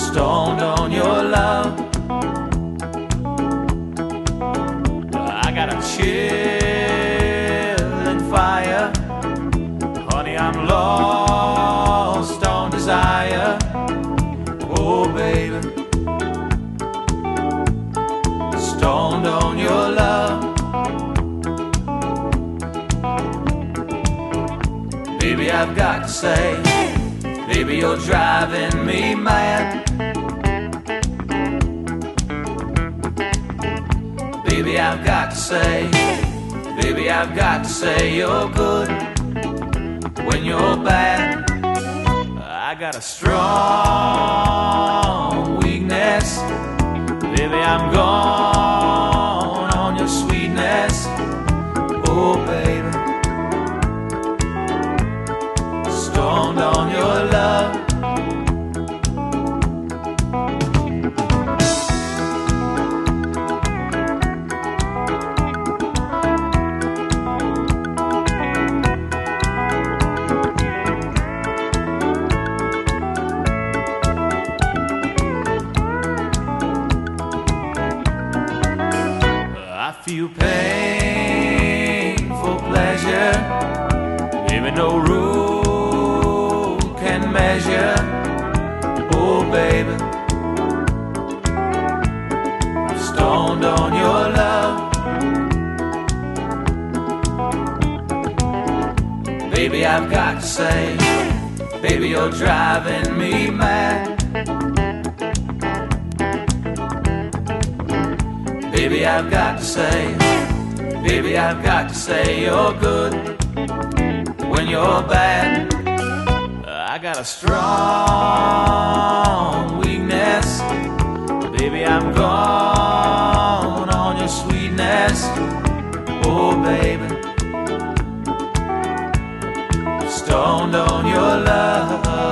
stoned on your love. I got a chilling fire. Honey, I'm lost on desire. Oh, baby, stoned on your love. Baby, I've got to say, baby, you're driving me mad. Baby, I've got to say, baby, I've got to say you're good when you're bad. I got a strong weakness. Baby, I'm gone on your sweetness. Oh, baby, stoned on your love. I feel pain for pleasure. Baby, no rule can measure. Oh, baby, I'm stoned on your love. Baby, I've got to say, baby, you're driving me mad. Baby, I've got to say, baby, I've got to say you're good when you're bad. I got a strong weakness. Baby, I'm gone on your sweetness. Oh, baby, stoned on your love.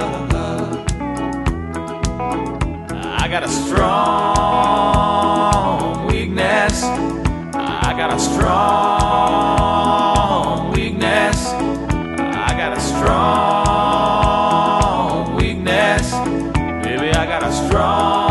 I got a strong weakness. I got a strong weakness. I got a strong weakness. Baby, I got a strong